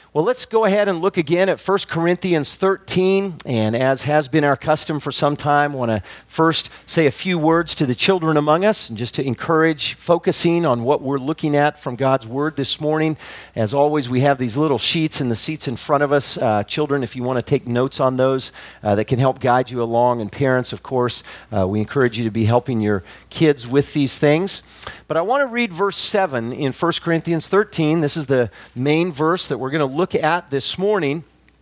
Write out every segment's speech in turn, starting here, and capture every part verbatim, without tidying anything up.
Well, let's go ahead and look again at First Corinthians thirteen, and as has been our custom for some time, I want to first say a few words to the children among us, and just to encourage focusing on what we're looking at from God's Word this morning. As always, we have these little sheets in the seats in front of us. Uh, children, if you want to take notes on those, uh, that can help guide you along, and parents, of course, uh, we encourage you to be helping your kids with these things. But I want to read verse seven in First Corinthians thirteen. This is the main verse that we're going to look at this morning.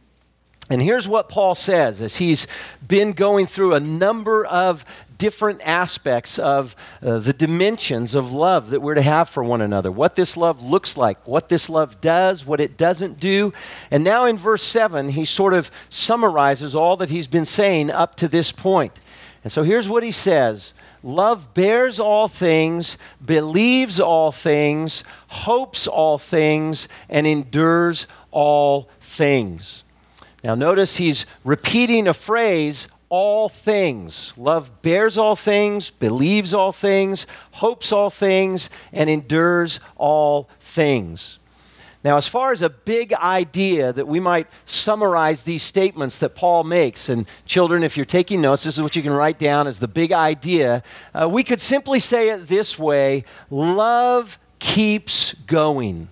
And here's what Paul says as he's been going through a number of different aspects of uh, the dimensions of love that we're to have for one another, what this love looks like, what this love does, what it doesn't do. And now in verse seven, he sort of summarizes all that he's been saying up to this point. And so here's what he says. Love bears all things, believes all things, hopes all things, and endures all things. Now notice he's repeating a phrase, all things. Love bears all things, believes all things, hopes all things, and endures all things. Now, as far as a big idea that we might summarize these statements that Paul makes, and children, if you're taking notes, this is what you can write down as the big idea. Uh, we could simply say it this way: love keeps going.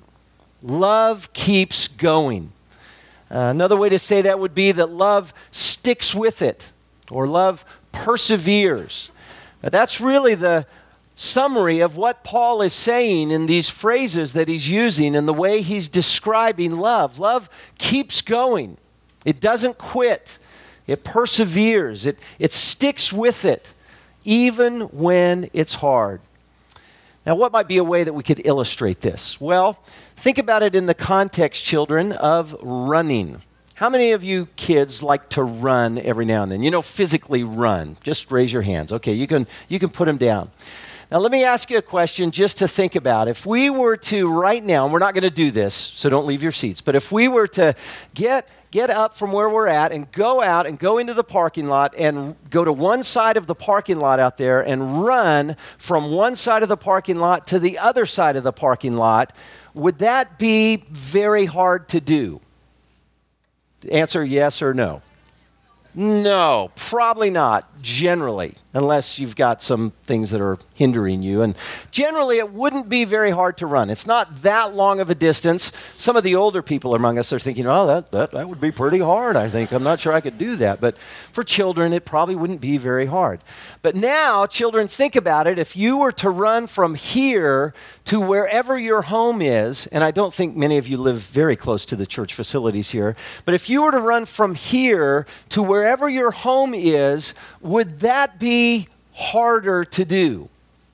Love keeps going. Uh, another way to say that would be that love sticks with it, or love perseveres. But that's really the summary of what Paul is saying in these phrases that he's using and the way he's describing love. Love keeps going. It doesn't quit. It perseveres. It, it sticks with it, even when it's hard. Now, what might be a way that we could illustrate this? Well, think about it in the context, children, of running. How many of you kids like to run every now and then? You know, physically run. Just raise your hands. Okay, you can you can put them down. Now, let me ask you a question just to think about. If we were to right now, and we're not going to do this, so don't leave your seats, but if we were to get get up from where we're at and go out and go into the parking lot and go to one side of the parking lot out there and run from one side of the parking lot to the other side of the parking lot, would that be very hard to do? Answer yes or no. No, probably not, generally, unless you've got some things that are hindering you. And generally, it wouldn't be very hard to run. It's not that long of a distance. Some of the older people among us are thinking, oh, that, that, that would be pretty hard, I think. I'm not sure I could do that. But for children, it probably wouldn't be very hard. But now, children, think about it. If you were to run from here to wherever your home is, and I don't think many of you live very close to the church facilities here, but if you were to run from here to wherever your home is, would that be harder to do?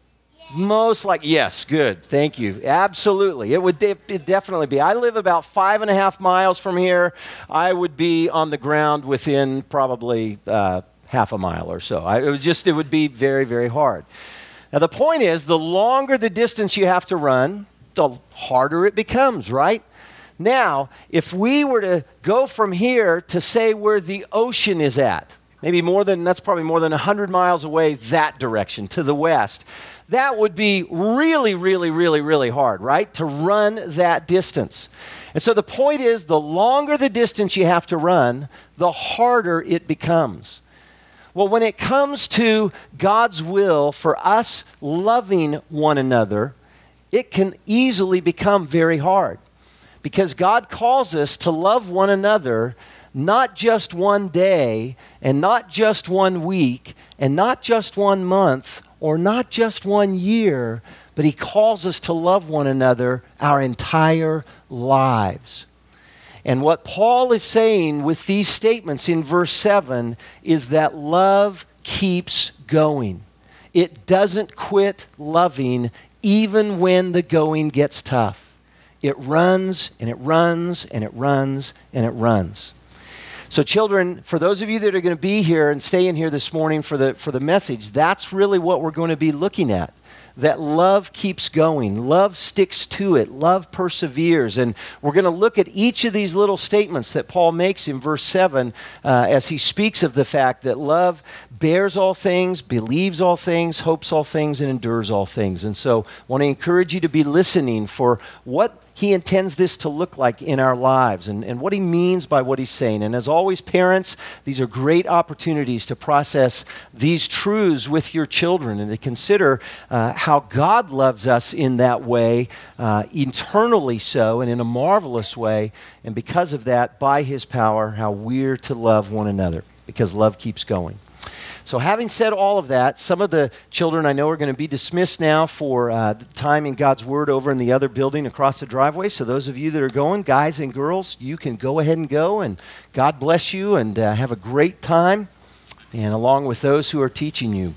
Most like, yes, good, thank you. Absolutely, it would de- it definitely be. I live about five and a half miles from here. I would be on the ground within probably uh, half a mile or so. I, it would just, it would be very, very hard. Now, the point is, the longer the distance you have to run, the harder it becomes, right? Now, if we were to go from here to say where the ocean is at, maybe more than, that's probably more than one hundred miles away that direction, to the west, that would be really, really, really, really hard, right? To run that distance. And so the point is, the longer the distance you have to run, the harder it becomes. Well, when it comes to God's will for us loving one another, it can easily become very hard. Because God calls us to love one another not just one day, and not just one week, and not just one month, or not just one year, but He calls us to love one another our entire lives. And what Paul is saying with these statements in verse seven is that love keeps going. It doesn't quit loving even when the going gets tough. It runs and it runs and it runs and it runs. So children, for those of you that are going to be here and stay in here this morning for the for the message, that's really what we're going to be looking at. That love keeps going. Love sticks to it. Love perseveres. And we're going to look at each of these little statements that Paul makes in verse seven uh, as he speaks of the fact that love bears all things, believes all things, hopes all things, and endures all things. And so I want to encourage you to be listening for what he intends this to look like in our lives and, and what he means by what he's saying. And as always, parents, these are great opportunities to process these truths with your children and to consider uh, how God loves us in that way, uh, eternally so and in a marvelous way. And because of that, by his power, how we're to love one another, because love keeps going. So having said all of that, some of the children I know are going to be dismissed now for uh, the time in God's Word over in the other building across the driveway. So those of you that are going, guys and girls, you can go ahead and go, and God bless you, and uh, have a great time, and along with those who are teaching you.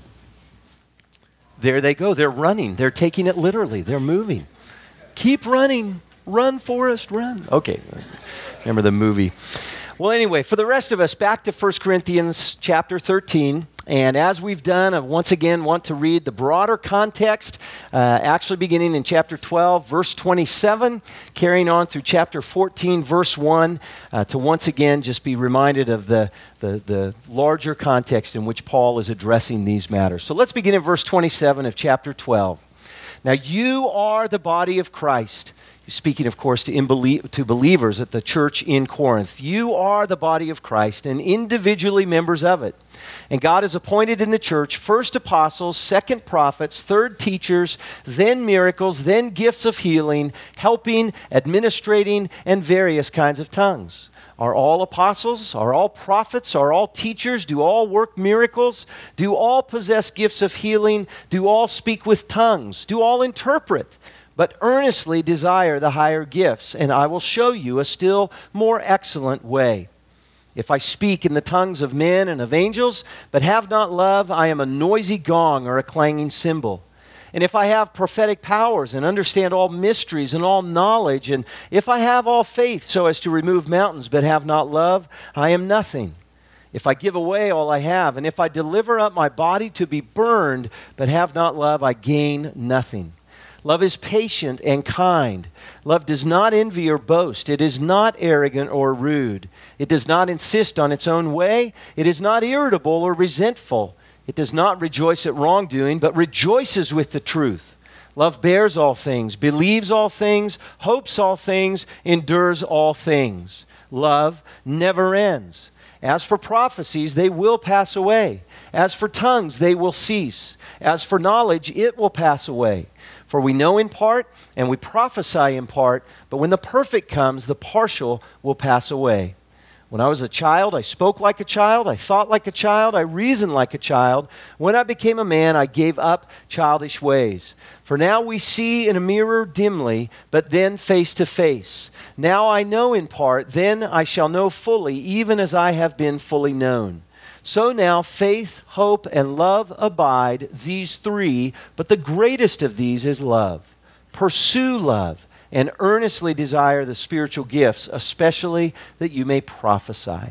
There they go. They're running. They're taking it literally. They're moving. Keep running. Run, Forrest, run. Okay. Remember the movie. Well, anyway, for the rest of us, back to First Corinthians chapter thirteen. And as we've done, I once again want to read the broader context, uh, actually beginning in chapter twelve, verse twenty-seven, carrying on through chapter fourteen, verse one, uh, to once again just be reminded of the, the, the larger context in which Paul is addressing these matters. So let's begin in verse twenty-seven of chapter twelve. Now you are the body of Christ. He's speaking, of course, to, imbelie- to believers at the church in Corinth. You are the body of Christ and individually members of it. And God has appointed in the church first apostles, second prophets, third teachers, then miracles, then gifts of healing, helping, administrating, and various kinds of tongues. Are all apostles? Are all prophets? Are all teachers? Do all work miracles? Do all possess gifts of healing? Do all speak with tongues? Do all interpret? But earnestly desire the higher gifts, and I will show you a still more excellent way. If I speak in the tongues of men and of angels, but have not love, I am a noisy gong or a clanging cymbal. And if I have prophetic powers and understand all mysteries and all knowledge, and if I have all faith so as to remove mountains, but have not love, I am nothing. If I give away all I have, and if I deliver up my body to be burned, but have not love, I gain nothing. Love is patient and kind. Love does not envy or boast. It is not arrogant or rude. It does not insist on its own way. It is not irritable or resentful. It does not rejoice at wrongdoing, but rejoices with the truth. Love bears all things, believes all things, hopes all things, endures all things. Love never ends. As for prophecies, they will pass away. As for tongues, they will cease. As for knowledge, it will pass away. For we know in part, and we prophesy in part, but when the perfect comes, the partial will pass away. When I was a child, I spoke like a child, I thought like a child, I reasoned like a child. When I became a man, I gave up childish ways. For now we see in a mirror dimly, but then face to face. Now I know in part, then I shall know fully, even as I have been fully known. So now faith, hope, and love abide, these three, but the greatest of these is love. Pursue love and earnestly desire the spiritual gifts, especially that you may prophesy.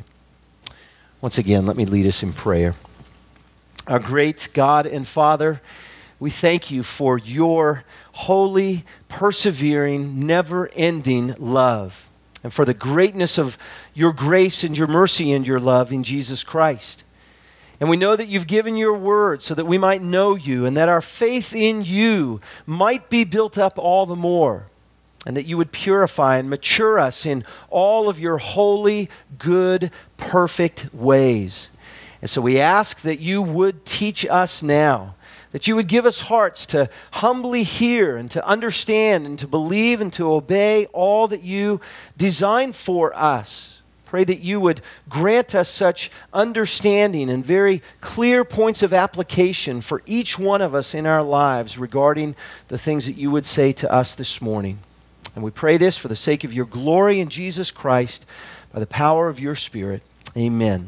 Once again, let me lead us in prayer. Our great God and Father, we thank you for your holy, persevering, never-ending love, and for the greatness of your grace and your mercy and your love in Jesus Christ. And we know that you've given your word so that we might know you and that our faith in you might be built up all the more, and that you would purify and mature us in all of your holy, good, perfect ways. And so we ask that you would teach us now, that you would give us hearts to humbly hear and to understand and to believe and to obey all that you design for us. Pray that you would grant us such understanding and very clear points of application for each one of us in our lives regarding the things that you would say to us this morning. And we pray this for the sake of your glory in Jesus Christ, by the power of your Spirit. Amen.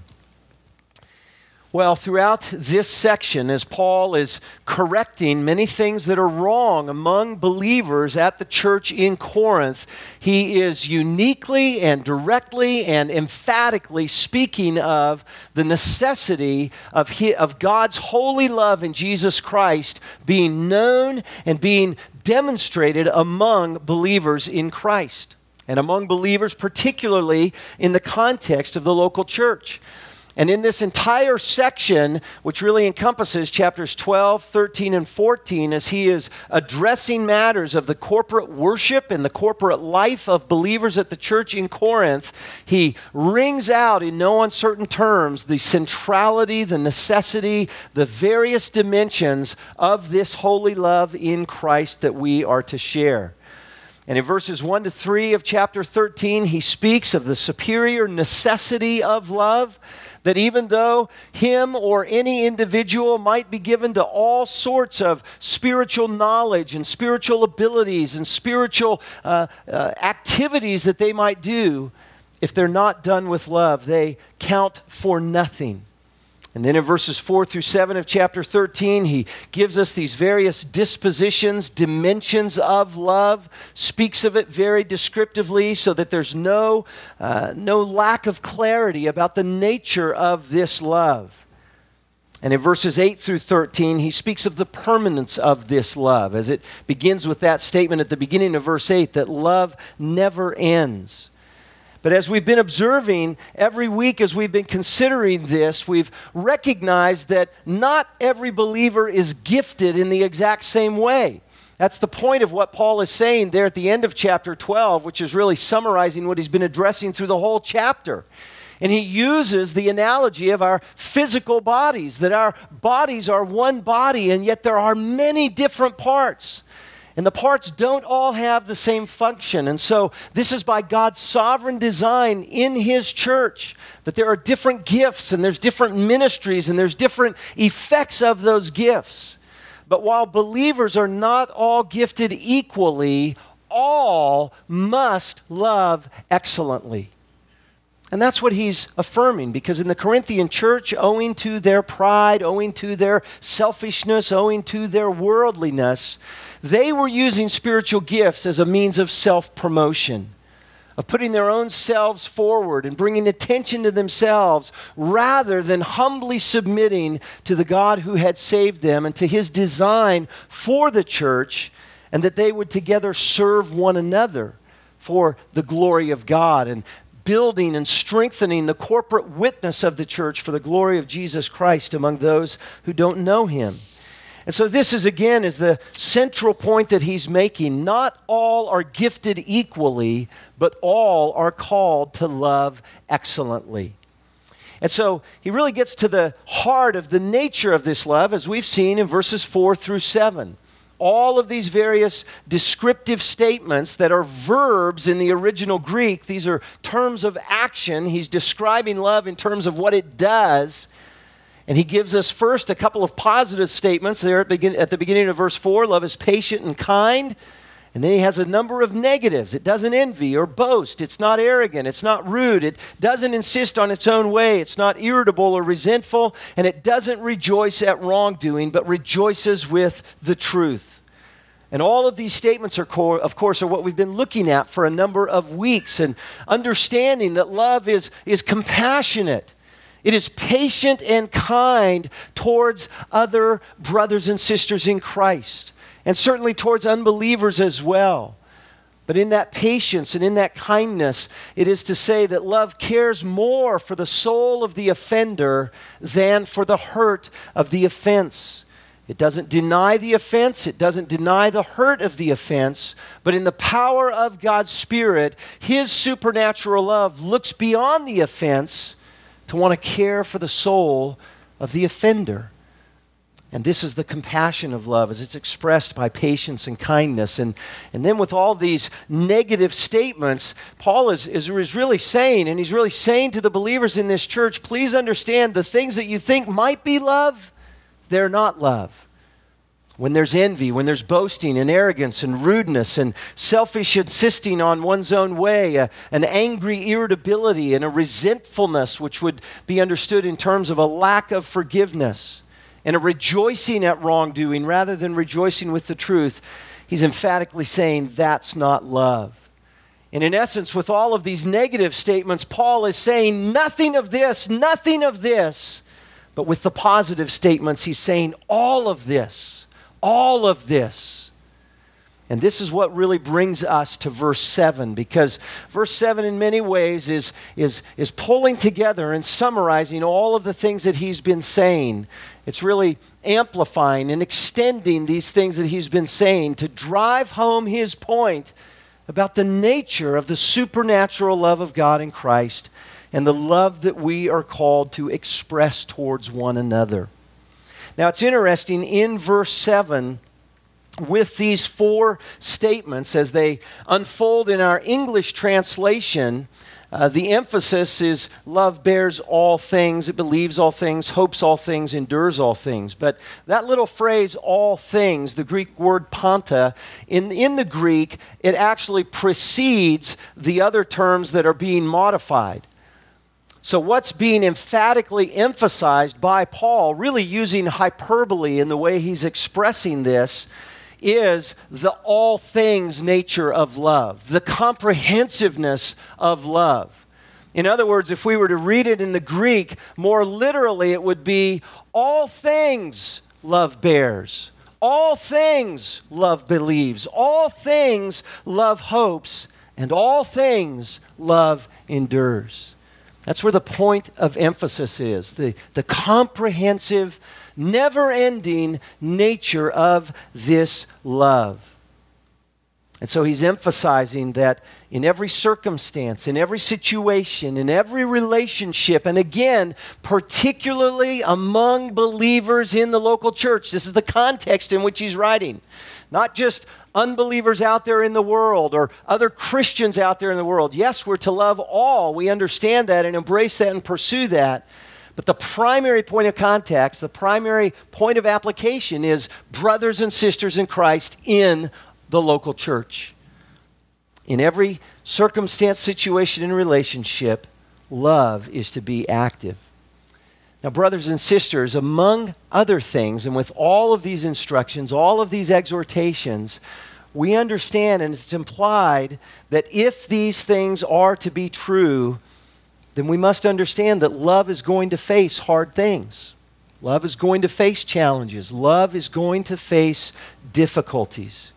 Well, throughout this section, as Paul is correcting many things that are wrong among believers at the church in Corinth, he is uniquely and directly and emphatically speaking of the necessity of, his, of God's holy love in Jesus Christ being known and being demonstrated among believers in Christ, and among believers particularly in the context of the local church. And in this entire section, which really encompasses chapters twelve, thirteen, and fourteen, as he is addressing matters of the corporate worship and the corporate life of believers at the church in Corinth, he rings out in no uncertain terms the centrality, the necessity, the various dimensions of this holy love in Christ that we are to share. And in verses one to three of chapter thirteen, he speaks of the superior necessity of love, that even though him or any individual might be given to all sorts of spiritual knowledge and spiritual abilities and spiritual uh, uh, activities that they might do, if they're not done with love, they count for nothing. And then in verses four through seven of chapter thirteen, he gives us these various dispositions, dimensions of love, speaks of it very descriptively so that there's no, uh, no lack of clarity about the nature of this love. And in verses eight through thirteen, he speaks of the permanence of this love, as it begins with that statement at the beginning of verse eight, that love never ends. But as we've been observing every week, as we've been considering this, we've recognized that not every believer is gifted in the exact same way. That's the point of what Paul is saying there at the end of chapter twelve, which is really summarizing what he's been addressing through the whole chapter. And he uses the analogy of our physical bodies, that our bodies are one body, and yet there are many different parts. And the parts don't all have the same function. And so this is by God's sovereign design in his church, that there are different gifts and there's different ministries and there's different effects of those gifts. But while believers are not all gifted equally, all must love excellently. And that's what he's affirming, because in the Corinthian church, owing to their pride, owing to their selfishness, owing to their worldliness, they were using spiritual gifts as a means of self-promotion, of putting their own selves forward and bringing attention to themselves rather than humbly submitting to the God who had saved them and to his design for the church, and that they would together serve one another for the glory of God and building and strengthening the corporate witness of the church for the glory of Jesus Christ among those who don't know him. And so this is, again, is the central point that he's making. Not all are gifted equally, but all are called to love excellently. And so he really gets to the heart of the nature of this love, as we've seen in verses four through seven. All of these various descriptive statements that are verbs in the original Greek, these are terms of action. He's describing love in terms of what it does. And he gives us first a couple of positive statements there at, begin, at the beginning of verse four. Love is patient and kind. And then he has a number of negatives. It doesn't envy or boast. It's not arrogant. It's not rude. It doesn't insist on its own way. It's not irritable or resentful. And it doesn't rejoice at wrongdoing, but rejoices with the truth. And all of these statements, are, core, of course, are what we've been looking at for a number of weeks, and understanding that love is, is compassionate. It is patient and kind towards other brothers and sisters in Christ, and certainly towards unbelievers as well. But in that patience and in that kindness, it is to say that love cares more for the soul of the offender than for the hurt of the offense. It doesn't deny the offense. It doesn't deny the hurt of the offense. But in the power of God's Spirit, his supernatural love looks beyond the offense to want to care for the soul of the offender. And this is the compassion of love as it's expressed by patience and kindness. And, and then with all these negative statements, Paul is, is, is really saying, and he's really saying to the believers in this church, please understand the things that you think might be love, they're not love. When there's envy, when there's boasting and arrogance and rudeness and selfish insisting on one's own way, a, an angry irritability and a resentfulness, which would be understood in terms of a lack of forgiveness, and a rejoicing at wrongdoing rather than rejoicing with the truth, he's emphatically saying that's not love. And in essence, with all of these negative statements, Paul is saying nothing of this, nothing of this. But with the positive statements, he's saying all of this, all of this. And this is what really brings us to verse seven, because verse seven in many ways is, is, is pulling together and summarizing all of the things that he's been saying. It's really amplifying and extending these things that he's been saying to drive home his point about the nature of the supernatural love of God in Christ and the love that we are called to express towards one another. Now it's interesting, in verse seven, with these four statements, as they unfold in our English translation, uh, the emphasis is love bears all things, it believes all things, hopes all things, endures all things. But that little phrase, all things, the Greek word panta, in, in the Greek, it actually precedes the other terms that are being modified. So what's being emphatically emphasized by Paul, really using hyperbole in the way he's expressing this, is the all things nature of love, the comprehensiveness of love. In other words, if we were to read it in the Greek, more literally it would be all things love bears, all things love believes, all things love hopes, and all things love endures. That's where the point of emphasis is, the, the comprehensive, never-ending nature of this love. And so he's emphasizing that in every circumstance, in every situation, in every relationship, and again, particularly among believers in the local church, this is the context in which he's writing. Not just unbelievers out there in the world or other Christians out there in the world. Yes, we're to love all. We understand that and embrace that and pursue that. But the primary point of context, the primary point of application is brothers and sisters in Christ in the local church. In every circumstance, situation, and relationship, love is to be active. Now, brothers and sisters, among other things, and with all of these instructions, all of these exhortations, we understand, and it's implied, that if these things are to be true, then we must understand that love is going to face hard things. Love is going to face challenges. Love is going to face difficulties.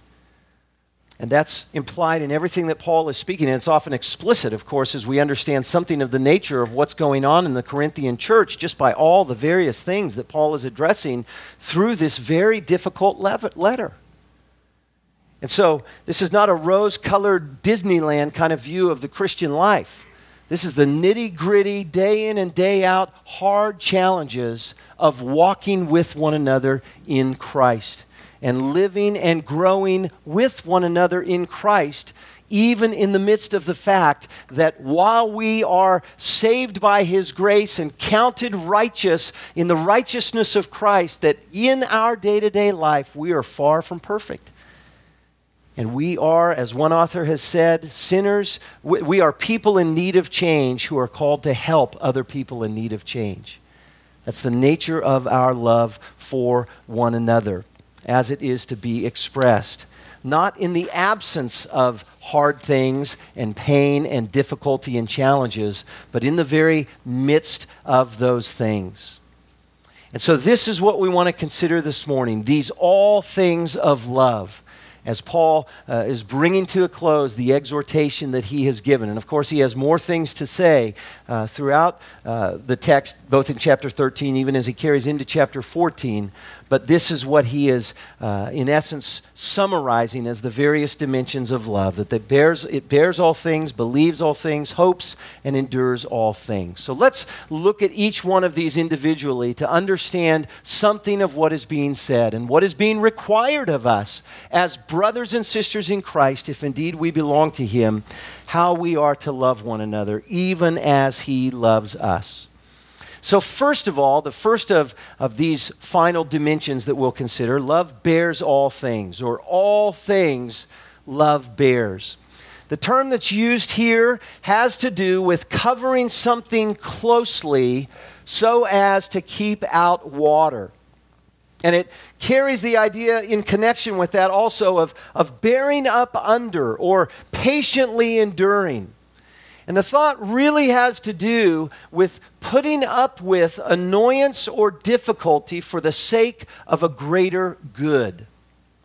And that's implied in everything that Paul is speaking. And it's often explicit, of course, as we understand something of the nature of what's going on in the Corinthian church just by all the various things that Paul is addressing through this very difficult letter. And so this is not a rose-colored Disneyland kind of view of the Christian life. This is the nitty-gritty, day in and day out, hard challenges of walking with one another in Christ and living and growing with one another in Christ, even in the midst of the fact that while we are saved by His grace and counted righteous in the righteousness of Christ, that in our day-to-day life we are far from perfect. And we are, as one author has said, sinners. We are people in need of change who are called to help other people in need of change. That's the nature of our love for one another, as it is to be expressed. Not in the absence of hard things and pain and difficulty and challenges, but in the very midst of those things. And so this is what we want to consider this morning, these all things of love, as Paul uh, is bringing to a close the exhortation that he has given. And of course, he has more things to say uh, throughout uh, the text, both in chapter thirteen, even as he carries into chapter fourteen. But this is what he is, uh, in essence, summarizing as the various dimensions of love, that it bears, it bears all things, believes all things, hopes, and endures all things. So let's look at each one of these individually to understand something of what is being said and what is being required of us as brothers and sisters in Christ, if indeed we belong to Him, how we are to love one another, even as He loves us. So first of all, the first of, of these final dimensions that we'll consider, love bears all things, or all things love bears. The term that's used here has to do with covering something closely so as to keep out water. And it carries the idea in connection with that also of, of bearing up under or patiently enduring. And the thought really has to do with putting up with annoyance or difficulty for the sake of a greater good.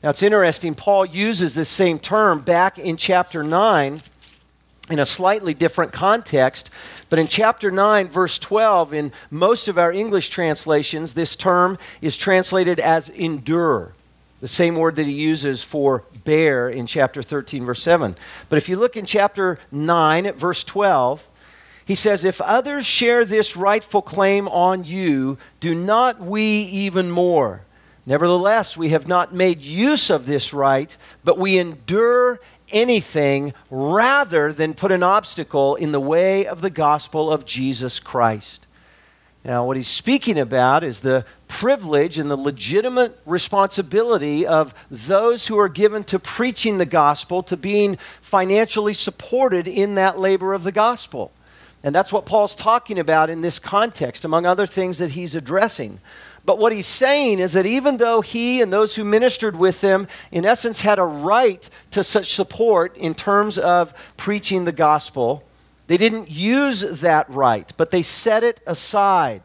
Now it's interesting, Paul uses this same term back in chapter nine in a slightly different context. But in chapter nine, verse twelve, in most of our English translations, this term is translated as endure, the same word that he uses for bear in chapter thirteen, verse seven. But if you look in chapter nine at verse twelve, he says, if others share this rightful claim on you, do not we even more? Nevertheless, we have not made use of this right, but we endure anything rather than put an obstacle in the way of the gospel of Jesus Christ. Now, what he's speaking about is the privilege and the legitimate responsibility of those who are given to preaching the gospel, to being financially supported in that labor of the gospel. And that's what Paul's talking about in this context, among other things that he's addressing. But what he's saying is that even though he and those who ministered with him, in essence, had a right to such support in terms of preaching the gospel, they didn't use that right, but they set it aside.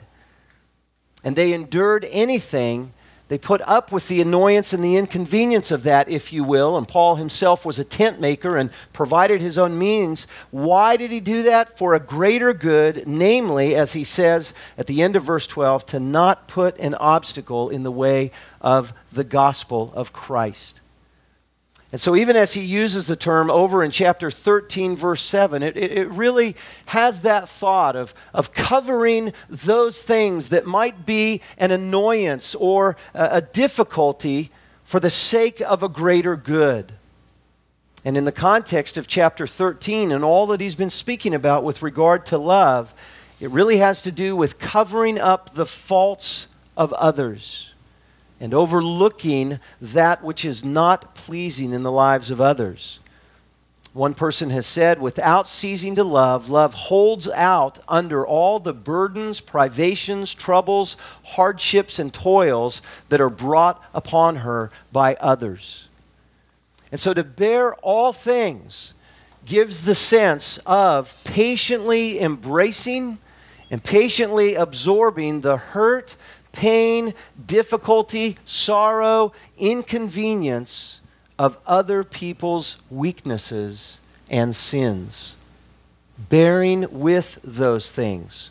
And they endured anything. They put up with the annoyance and the inconvenience of that, if you will. And Paul himself was a tent maker and provided his own means. Why did he do that? For a greater good, namely, as he says at the end of verse twelve, to not put an obstacle in the way of the gospel of Christ. And so even as he uses the term over in chapter thirteen, verse seven, it, it, it really has that thought of, of covering those things that might be an annoyance or a, a difficulty for the sake of a greater good. And in the context of chapter thirteen and all that he's been speaking about with regard to love, it really has to do with covering up the faults of others and overlooking that which is not pleasing in the lives of others. One person has said, without ceasing to love, love holds out under all the burdens, privations, troubles, hardships, and toils that are brought upon her by others. And so to bear all things gives the sense of patiently embracing and patiently absorbing the hurt, pain, difficulty, sorrow, inconvenience of other people's weaknesses and sins. Bearing with those things.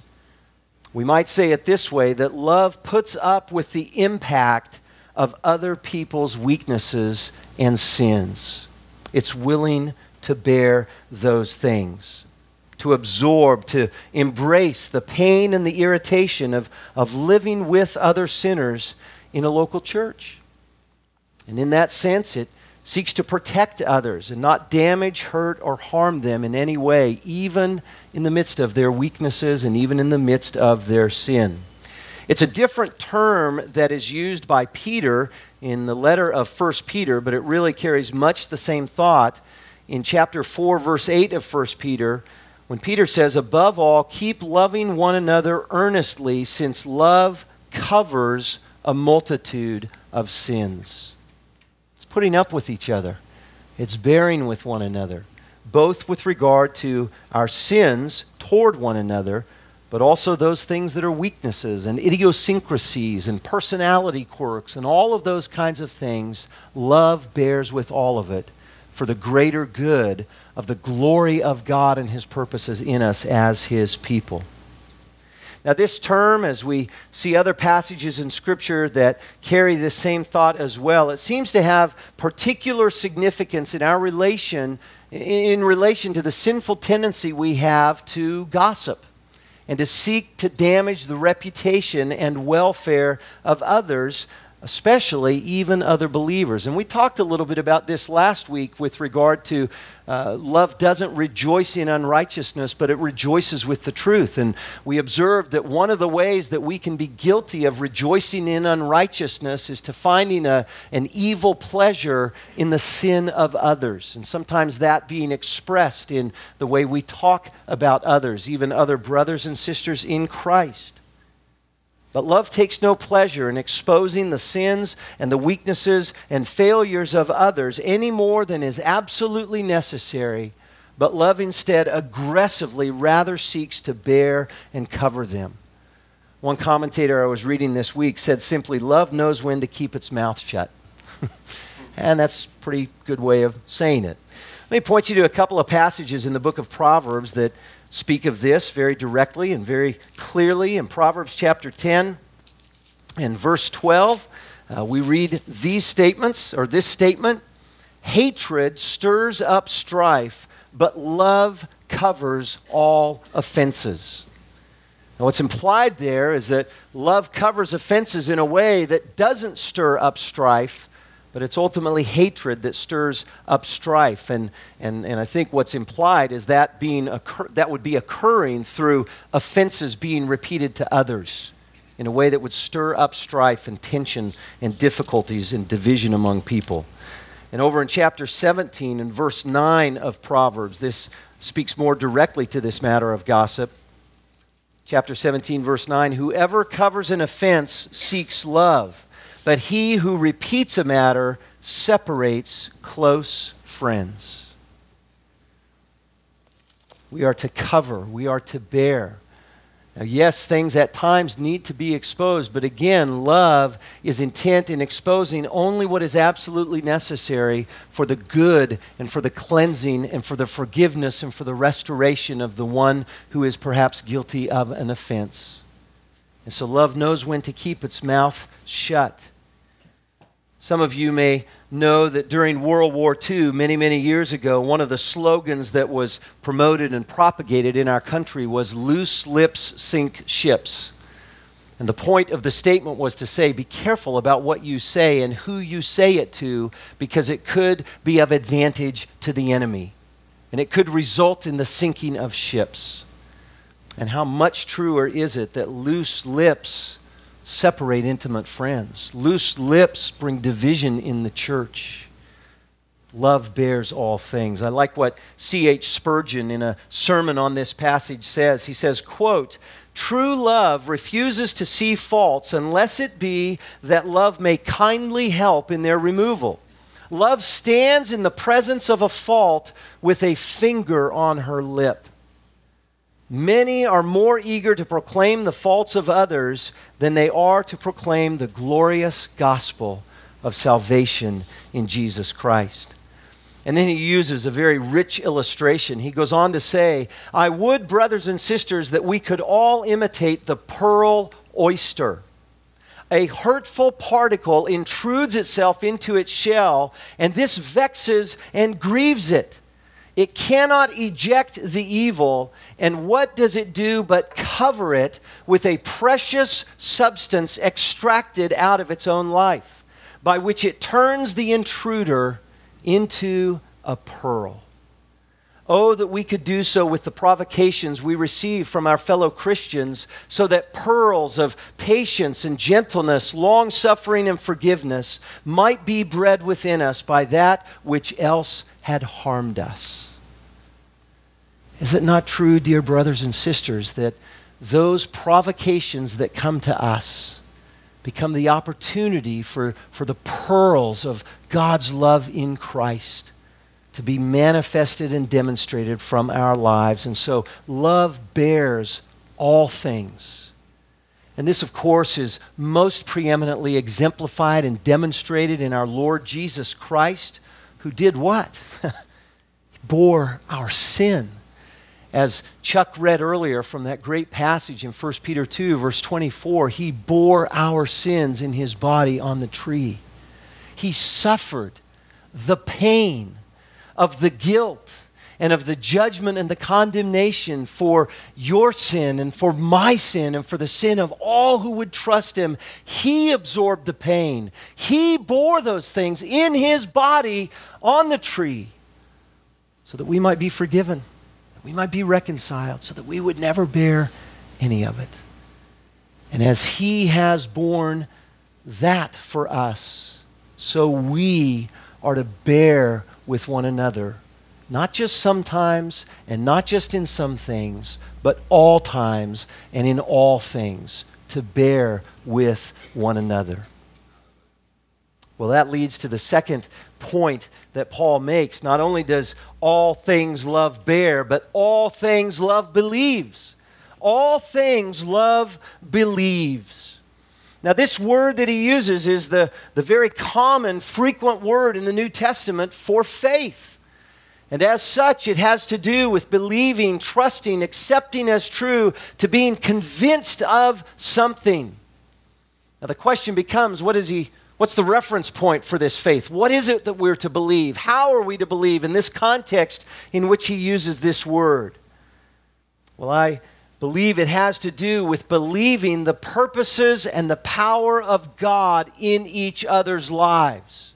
We might say it this way, that love puts up with the impact of other people's weaknesses and sins. It's willing to bear those things. To absorb, to embrace the pain and the irritation of, of living with other sinners in a local church. And in that sense, it seeks to protect others and not damage, hurt, or harm them in any way, even in the midst of their weaknesses and even in the midst of their sin. It's a different term that is used by Peter in the letter of First Peter, but it really carries much the same thought in chapter four, verse eight of First Peter, when Peter says, above all, keep loving one another earnestly, since love covers a multitude of sins. It's putting up with each other. It's bearing with one another, both with regard to our sins toward one another, but also those things that are weaknesses and idiosyncrasies and personality quirks and all of those kinds of things. Love bears with all of it for the greater good of the glory of God and His purposes in us as His people. Now this term, as we see other passages in Scripture that carry this same thought as well, it seems to have particular significance in our relation, in relation to the sinful tendency we have to gossip and to seek to damage the reputation and welfare of others, especially even other believers. And we talked a little bit about this last week with regard to uh, love doesn't rejoice in unrighteousness, but it rejoices with the truth. And we observed that one of the ways that we can be guilty of rejoicing in unrighteousness is to finding a, an evil pleasure in the sin of others. And sometimes that being expressed in the way we talk about others, even other brothers and sisters in Christ. But love takes no pleasure in exposing the sins and the weaknesses and failures of others any more than is absolutely necessary, but love instead aggressively rather seeks to bear and cover them. One commentator I was reading this week said simply, love knows when to keep its mouth shut. And that's a pretty good way of saying it. Let me point you to a couple of passages in the book of Proverbs that speak of this very directly and very clearly. In Proverbs chapter ten and verse twelve, uh, we read these statements, or this statement: hatred stirs up strife, but love covers all offenses. Now, what's implied there is that love covers offenses in a way that doesn't stir up strife, but it's ultimately hatred that stirs up strife. And, and, and I think what's implied is that, being occur- that would be occurring through offenses being repeated to others in a way that would stir up strife and tension and difficulties and division among people. And over in chapter seventeen and verse nine of Proverbs, this speaks more directly to this matter of gossip. Chapter seventeen, verse nine, whoever covers an offense seeks love, but he who repeats a matter separates close friends. We are to cover, we are to bear. Now, yes, things at times need to be exposed, but again, love is intent in exposing only what is absolutely necessary for the good and for the cleansing and for the forgiveness and for the restoration of the one who is perhaps guilty of an offense. And so love knows when to keep its mouth shut. Some of you may know that during World War Two, many, many years ago, one of the slogans that was promoted and propagated in our country was "Loose lips sink ships." And the point of the statement was to say, be careful about what you say and who you say it to, because it could be of advantage to the enemy. And it could result in the sinking of ships. And how much truer is it that loose lips separate intimate friends? Loose lips bring division in the church. Love bears all things. I like what C H Spurgeon in a sermon on this passage says. He says, quote, "True love refuses to see faults unless it be that love may kindly help in their removal. Love stands in the presence of a fault with a finger on her lip. Many are more eager to proclaim the faults of others than they are to proclaim the glorious gospel of salvation in Jesus Christ." And then he uses a very rich illustration. He goes on to say, "I would, brothers and sisters, that we could all imitate the pearl oyster. A hurtful particle intrudes itself into its shell, and this vexes and grieves it. It cannot eject the evil, and what does it do but cover it with a precious substance extracted out of its own life, by which it turns the intruder into a pearl. Oh, that we could do so with the provocations we receive from our fellow Christians, so that pearls of patience and gentleness, long-suffering and forgiveness might be bred within us by that which else had harmed us." Is it not true, dear brothers and sisters, that those provocations that come to us become the opportunity for, for the pearls of God's love in Christ to be manifested and demonstrated from our lives? And so love bears all things. And this, of course, is most preeminently exemplified and demonstrated in our Lord Jesus Christ, who did what? He bore our sin. As Chuck read earlier from that great passage in First Peter two, verse twenty-four, he bore our sins in his body on the tree. He suffered the pain of the guilt and of the judgment and the condemnation for your sin and for my sin and for the sin of all who would trust him. He absorbed the pain. He bore those things in his body on the tree so that we might be forgiven, we might be reconciled, so that we would never bear any of it. And as he has borne that for us, so we are to bear with one another, not just sometimes and not just in some things, but all times and in all things, to bear with one another. Well, that leads to the second point that Paul makes. Not only does all things love bear, but all things love believes. All things love believes. Now, this word that he uses is the, the very common, frequent word in the New Testament for faith. And as such, it has to do with believing, trusting, accepting as true, to being convinced of something. Now, the question becomes, what is he, what's the reference point for this faith? What is it that we're to believe? How are we to believe in this context in which he uses this word? Well, I believe it has to do with believing the purposes and the power of God in each other's lives.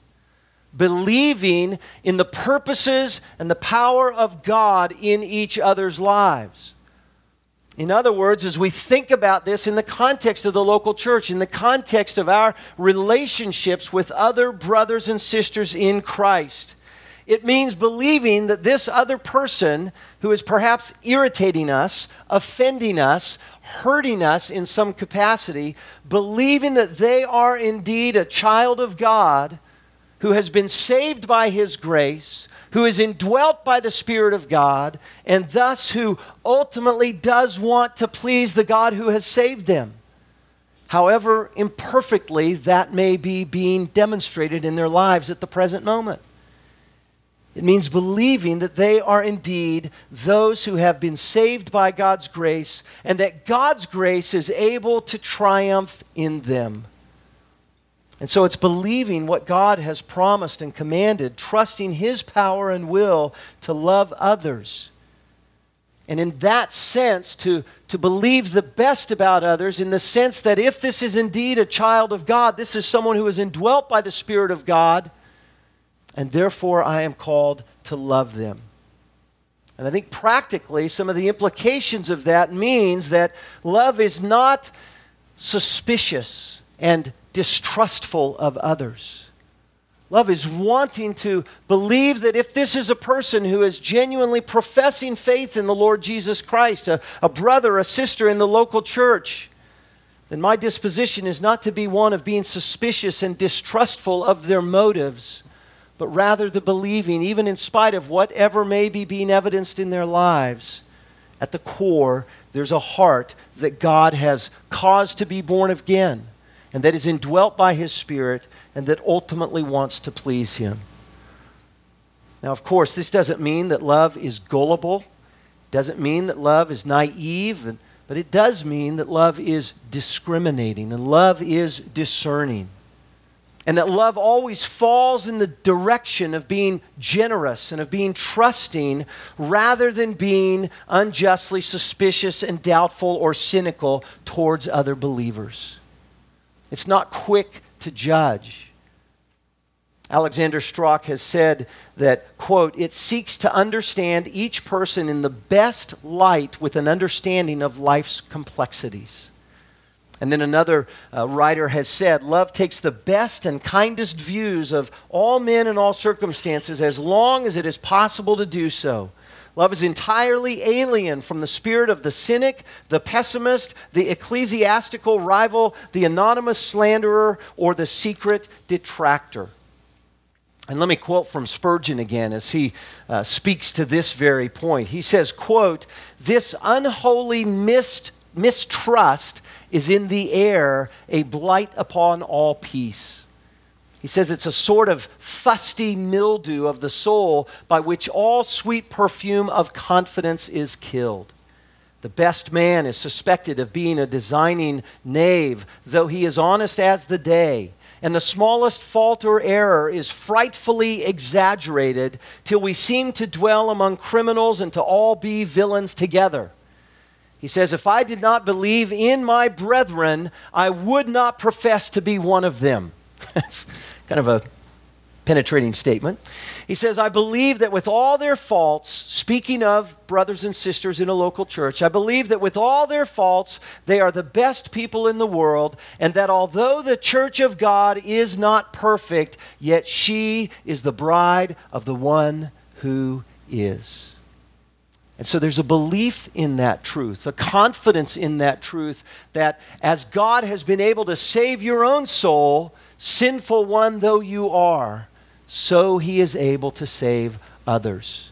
Believing in the purposes and the power of God in each other's lives. In other words, as we think about this in the context of the local church, in the context of our relationships with other brothers and sisters in Christ, it means believing that this other person who is perhaps irritating us, offending us, hurting us in some capacity, believing that they are indeed a child of God who has been saved by His grace, who is indwelt by the Spirit of God, and thus who ultimately does want to please the God who has saved them. However imperfectly that may be being demonstrated in their lives at the present moment. It means believing that they are indeed those who have been saved by God's grace, and that God's grace is able to triumph in them. And so it's believing what God has promised and commanded, trusting His power and will to love others. And in that sense, to, to believe the best about others, in the sense that if this is indeed a child of God, this is someone who is indwelt by the Spirit of God, and therefore I am called to love them. And I think practically some of the implications of that means that love is not suspicious and distrustful of others. Love is wanting to believe that if this is a person who is genuinely professing faith in the Lord Jesus Christ, a, a brother, a sister in the local church, then my disposition is not to be one of being suspicious and distrustful of their motives, but rather the believing, even in spite of whatever may be being evidenced in their lives, at the core, there's a heart that God has caused to be born again, and that is indwelt by His Spirit, and that ultimately wants to please Him. Now, of course, this doesn't mean that love is gullible, doesn't mean that love is naive, and, but it does mean that love is discriminating, and love is discerning. And that love always falls in the direction of being generous and of being trusting, rather than being unjustly suspicious and doubtful or cynical towards other believers. It's not quick to judge. Alexander Strauch has said that, quote, it seeks to understand each person in the best light with an understanding of life's complexities. And then another uh, writer has said, love takes the best and kindest views of all men and all circumstances as long as it is possible to do so. Love is entirely alien from the spirit of the cynic, the pessimist, the ecclesiastical rival, the anonymous slanderer, or the secret detractor. And let me quote from Spurgeon again as he uh, speaks to this very point. He says, quote, this unholy mist, mistrust is in the air, a blight upon all peace. He says it's a sort of fusty mildew of the soul by which all sweet perfume of confidence is killed. The best man is suspected of being a designing knave, though he is honest as the day. And the smallest fault or error is frightfully exaggerated till we seem to dwell among criminals and to all be villains together. He says, if I did not believe in my brethren, I would not profess to be one of them. That's kind of a penetrating statement. He says, I believe that with all their faults, speaking of brothers and sisters in a local church, I believe that with all their faults, they are the best people in the world, and that although the church of God is not perfect, yet she is the bride of the one who is. And so there's a belief in that truth, a confidence in that truth, that as God has been able to save your own soul, sinful one though you are, so He is able to save others.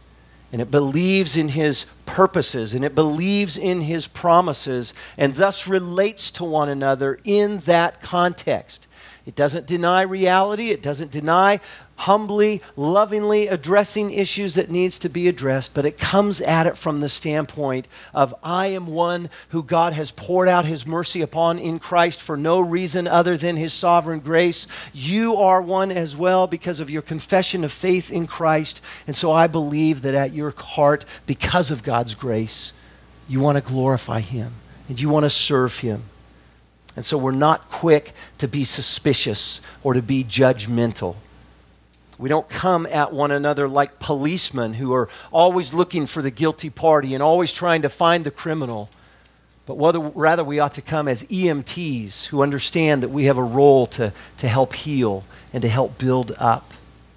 and it believes in his purposes, and it believes in his promises, and thus relates to one another in that context. It doesn't deny reality. It doesn't deny humbly, lovingly addressing issues that needs to be addressed, but it comes at it from the standpoint of, I am one who God has poured out his mercy upon in Christ for no reason other than his sovereign grace. You are one as well because of your confession of faith in Christ. And so I believe that at your heart, because of God's grace, you want to glorify him and you want to serve him. And so we're not quick to be suspicious or to be judgmental. We don't come at one another like policemen who are always looking for the guilty party and always trying to find the criminal. But whether, rather we ought to come as E M Ts who understand that we have a role to, to help heal and to help build up.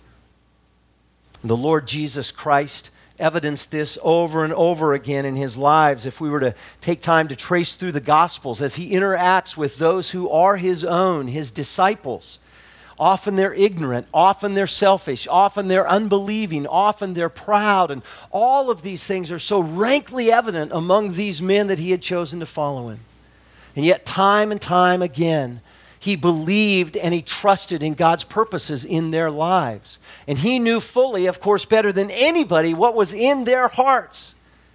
The Lord Jesus Christ evidenced this over and over again in his lives. If we were to take time to trace through the Gospels as he interacts with those who are his own, his disciples, often they're ignorant, often they're selfish, often they're unbelieving, often they're proud, and all of these things are so rankly evident among these men that he had chosen to follow him. And yet time and time again, he believed and he trusted in God's purposes in their lives. And he knew fully, of course, better than anybody what was in their hearts.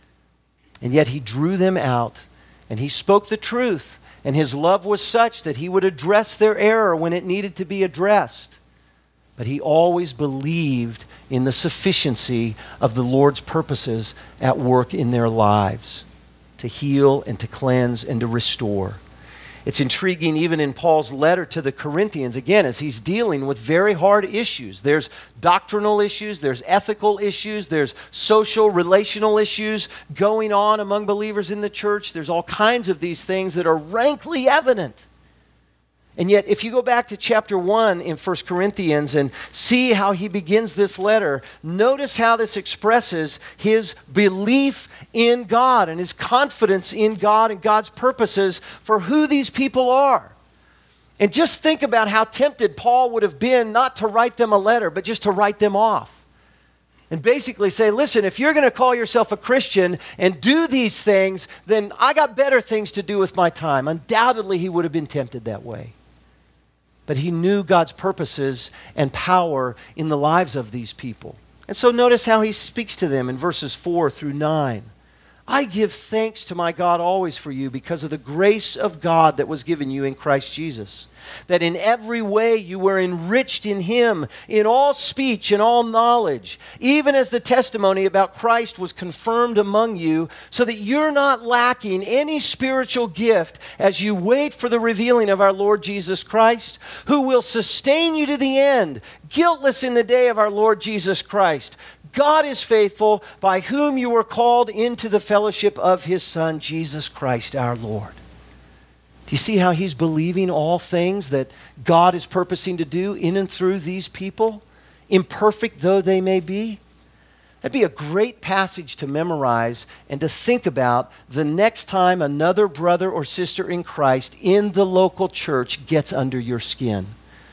And yet he drew them out and he spoke the truth. And his love was such that he would address their error when it needed to be addressed. But he always believed in the sufficiency of the Lord's purposes at work in their lives to heal and to cleanse and to restore. It's intriguing even in Paul's letter to the Corinthians, again, as he's dealing with very hard issues. There's doctrinal issues, there's ethical issues, there's social, relational issues going on among believers in the church. There's all kinds of these things that are rankly evident. And yet, if you go back to chapter one in First Corinthians and see how he begins this letter, notice how this expresses his belief in God and his confidence in God and God's purposes for who these people are. And just think about how tempted Paul would have been not to write them a letter, but just to write them off. And basically say, listen, if you're going to call yourself a Christian and do these things, then I got better things to do with my time. Undoubtedly, he would have been tempted that way. But he knew God's purposes and power in the lives of these people. And so notice how he speaks to them in verses four through nine. I give thanks to my God always for you because of the grace of God that was given you in Christ Jesus, that in every way you were enriched in him, in all speech and all knowledge, even as the testimony about Christ was confirmed among you, so that you're not lacking any spiritual gift as you wait for the revealing of our Lord Jesus Christ, who will sustain you to the end, guiltless in the day of our Lord Jesus Christ. God is faithful, by whom you were called into the fellowship of his Son, Jesus Christ our Lord. Do you see how he's believing all things that God is purposing to do in and through these people, imperfect though they may be? That'd be a great passage to memorize and to think about the next time another brother or sister in Christ in the local church gets under your skin.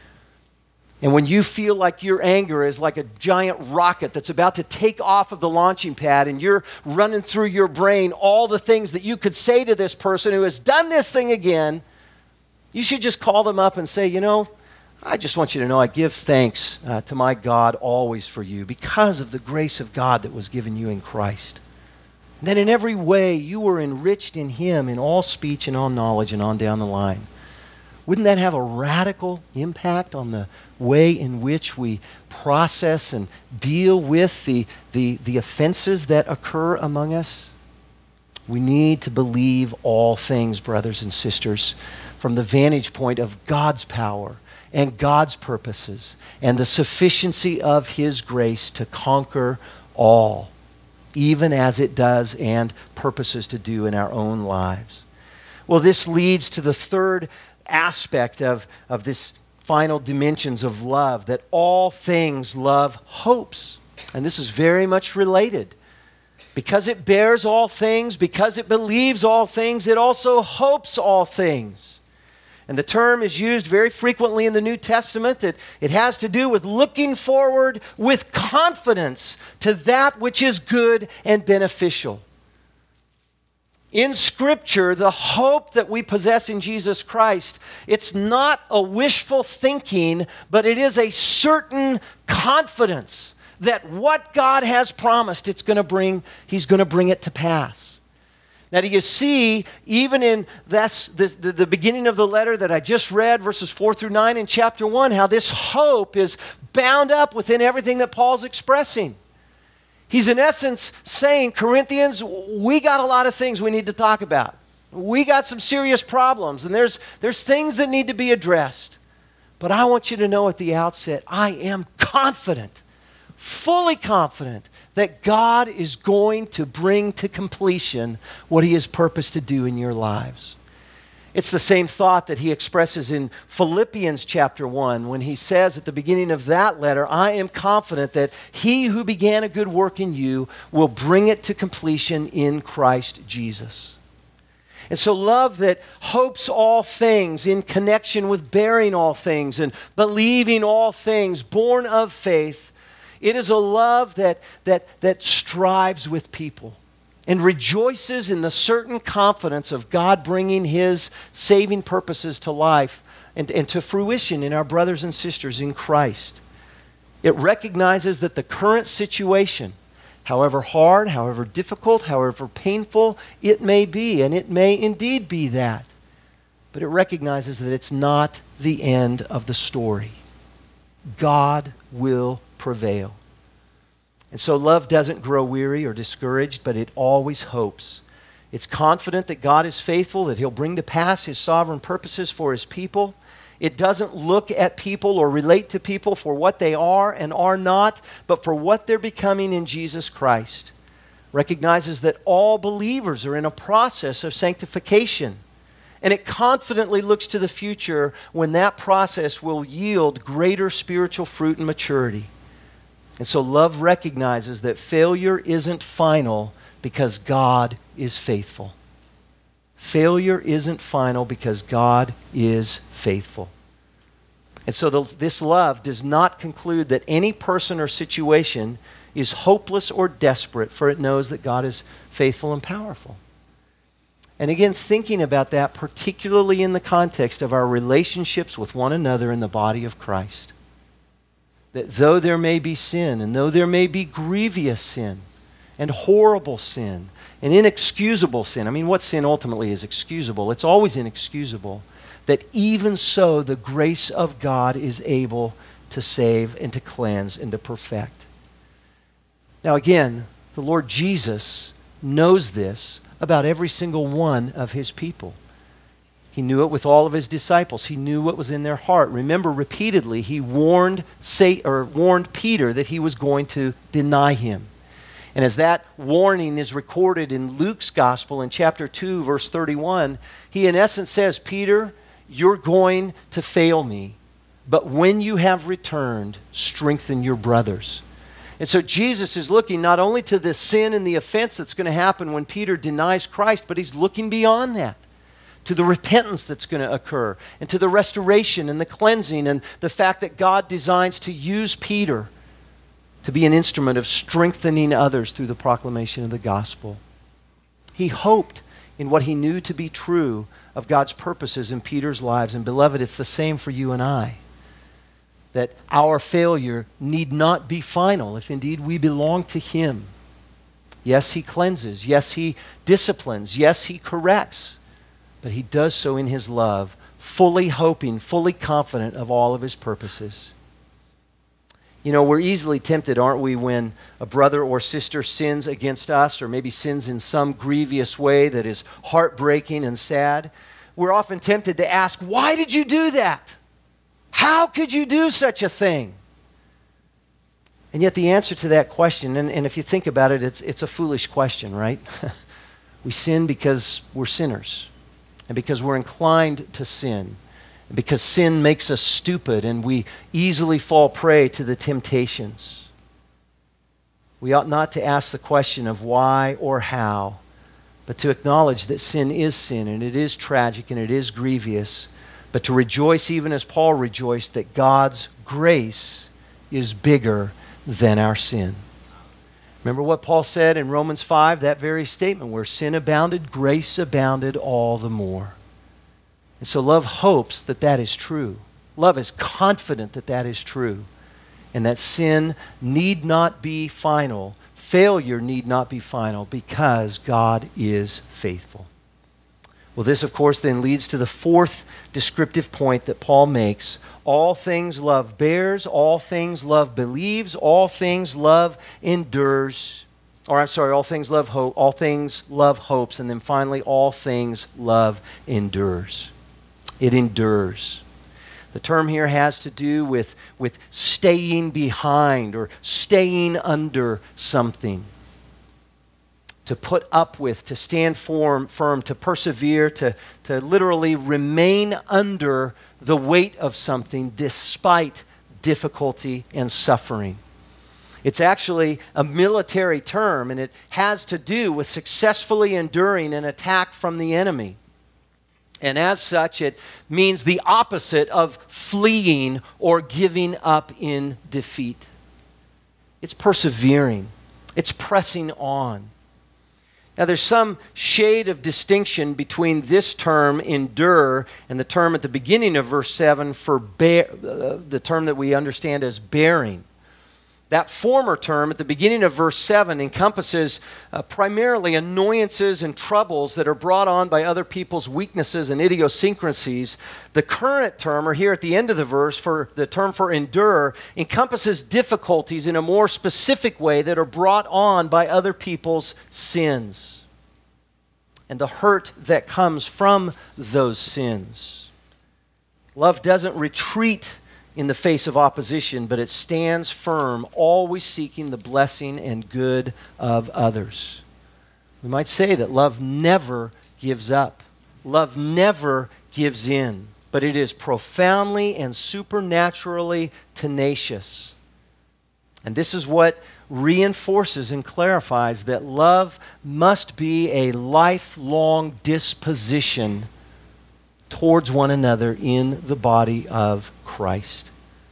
And when you feel like your anger is like a giant rocket that's about to take off of the launching pad and you're running through your brain all the things that you could say to this person who has done this thing again, you should just call them up and say, you know, I just want you to know I give thanks uh, to my God always for you because of the grace of God that was given you in Christ. And that in every way you were enriched in him in all speech and all knowledge and on down the line. Wouldn't that have a radical impact on the way in which we process and deal with the, the, the offenses that occur among us? We need to believe all things, brothers and sisters, from the vantage point of God's power and God's purposes and the sufficiency of his grace to conquer all, even as it does and purposes to do in our own lives. Well, this leads to the third aspect of, of this final dimensions of love, that all things love hopes. And this is very much related. Because it bears all things, because it believes all things, it also hopes all things. And the term is used very frequently in the New Testament that it has to do with looking forward with confidence to that which is good and beneficial. In Scripture, the hope that we possess in Jesus Christ, it's not a wishful thinking, but it is a certain confidence that what God has promised, it's going to bring, He's going to bring it to pass. Now, do you see, even in that's the, the, the beginning of the letter that I just read, verses four through nine in chapter one, how this hope is bound up within everything that Paul's expressing. He's in essence saying, Corinthians, we got a lot of things we need to talk about. We got some serious problems, and there's, there's things that need to be addressed. But I want you to know at the outset, I am confident, fully confident, that God is going to bring to completion what He has purposed to do in your lives. It's the same thought that he expresses in Philippians chapter one when he says at the beginning of that letter, I am confident that He who began a good work in you will bring it to completion in Christ Jesus. And so love that hopes all things in connection with bearing all things and believing all things, born of faith, it is a love that, that, that strives with people and rejoices in the certain confidence of God bringing His saving purposes to life and, and to fruition in our brothers and sisters in Christ. It recognizes that the current situation, however hard, however difficult, however painful it may be, and it may indeed be that, but it recognizes that it's not the end of the story. God will prevail. And so love doesn't grow weary or discouraged, but it always hopes. It's confident that God is faithful, that He'll bring to pass His sovereign purposes for His people. It doesn't look at people or relate to people for what they are and are not, but for what they're becoming in Jesus Christ. Recognizes that all believers are in a process of sanctification. And it confidently looks to the future when that process will yield greater spiritual fruit and maturity. And so love recognizes that failure isn't final because God is faithful. Failure isn't final because God is faithful. And so the, this love does not conclude that any person or situation is hopeless or desperate, for it knows that God is faithful and powerful. And again, thinking about that, particularly in the context of our relationships with one another in the body of Christ. That though there may be sin, and though there may be grievous sin, and horrible sin, and inexcusable sin, I mean, what sin ultimately is excusable? It's always inexcusable. That even so, the grace of God is able to save and to cleanse and to perfect. Now again, the Lord Jesus knows this about every single one of His people. He knew it with all of His disciples. He knew what was in their heart. Remember, repeatedly, He warned, say, or warned Peter that he was going to deny Him. And as that warning is recorded in Luke's gospel in chapter two, verse thirty-one, he in essence says, Peter, you're going to fail me, but when you have returned, strengthen your brothers. And so Jesus is looking not only to the sin and the offense that's going to happen when Peter denies Christ, but He's looking beyond that, to the repentance that's going to occur, and to the restoration and the cleansing, and the fact that God designs to use Peter to be an instrument of strengthening others through the proclamation of the gospel. He hoped in what he knew to be true of God's purposes in Peter's lives. And beloved, it's the same for you and I. That our failure need not be final if indeed we belong to Him. Yes, He cleanses. Yes, He disciplines. Yes, He corrects. But He does so in His love, fully hoping, fully confident of all of His purposes. You know, we're easily tempted, aren't we, when a brother or sister sins against us, or maybe sins in some grievous way that is heartbreaking and sad. We're often tempted to ask, why did you do that? How could you do such a thing? And yet the answer to that question, and, and if you think about it, it's, it's a foolish question, right? We sin because we're sinners, and because we're inclined to sin. Because sin makes us stupid and we easily fall prey to the temptations. We ought not to ask the question of why or how, but to acknowledge that sin is sin and it is tragic and it is grievous, but to rejoice even as Paul rejoiced that God's grace is bigger than our sin. Remember what Paul said in Romans five, that very statement, where sin abounded, grace abounded all the more. And so love hopes that that is true. Love is confident that that is true, and that sin need not be final. Failure need not be final because God is faithful. Well, this, of course, then leads to the fourth descriptive point that Paul makes. All things love bears, all things love believes, all things love endures. Or I'm sorry, all things love hope, all things love hopes, and then finally, all things love endures. It endures. The term here has to do with, with staying behind or staying under something. To put up with, to stand firm, firm to persevere, to, to literally remain under the weight of something despite difficulty and suffering. It's actually a military term, and it has to do with successfully enduring an attack from the enemy. And as such, it means the opposite of fleeing or giving up in defeat. It's persevering. It's pressing on. Now, there's some shade of distinction between this term, endure, and the term at the beginning of verse seven for bear, uh, the term that we understand as bearing. That former term at the beginning of verse seven encompasses uh, primarily annoyances and troubles that are brought on by other people's weaknesses and idiosyncrasies. The current term, or here at the end of the verse, for the term for endure, encompasses difficulties in a more specific way that are brought on by other people's sins and the hurt that comes from those sins. Love doesn't retreat in the face of opposition, but it stands firm, always seeking the blessing and good of others. We might say that love never gives up. Love never gives in, but it is profoundly and supernaturally tenacious. And this is what reinforces and clarifies that love must be a lifelong disposition towards one another in the body of Christ.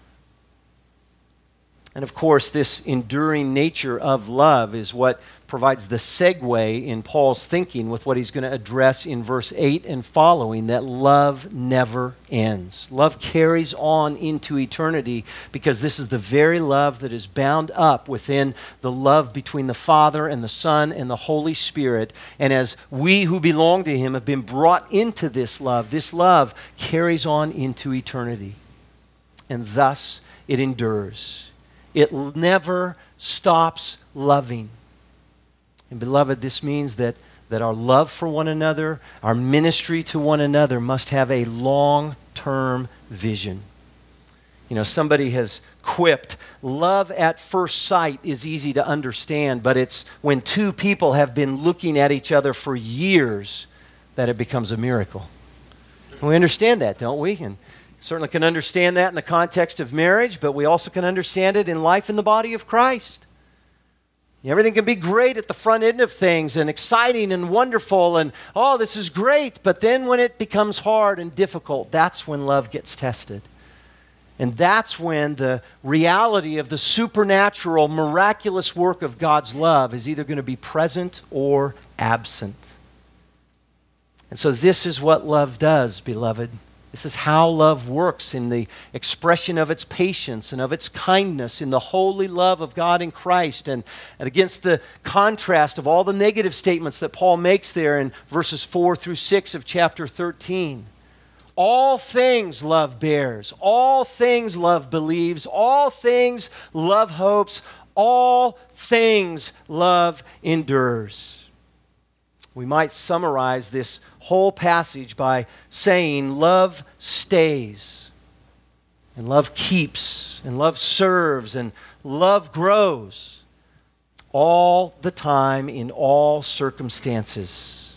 And of course, this enduring nature of love is what provides the segue in Paul's thinking with what he's going to address in verse eight and following, that love never ends. Love carries on into eternity because this is the very love that is bound up within the love between the Father and the Son and the Holy Spirit. And as we who belong to Him have been brought into this love, this love carries on into eternity. And thus it endures. It never stops loving. And beloved, this means that, that our love for one another, our ministry to one another must have a long-term vision. You know, somebody has quipped, love at first sight is easy to understand, but it's when two people have been looking at each other for years that it becomes a miracle. And we understand that, don't we? And certainly can understand that in the context of marriage, but we also can understand it in life in the body of Christ. Everything can be great at the front end of things and exciting and wonderful and, oh, this is great. But then when it becomes hard and difficult, that's when love gets tested. And that's when the reality of the supernatural, miraculous work of God's love is either going to be present or absent. And so this is what love does, beloved. This is how love works in the expression of its patience and of its kindness in the holy love of God in Christ, and, and against the contrast of all the negative statements that Paul makes there in verses four through six of chapter thirteen. All things love bears, all things love believes, all things love hopes, all things love endures. We might summarize this whole passage by saying love stays, and love keeps, and love serves, and love grows all the time in all circumstances.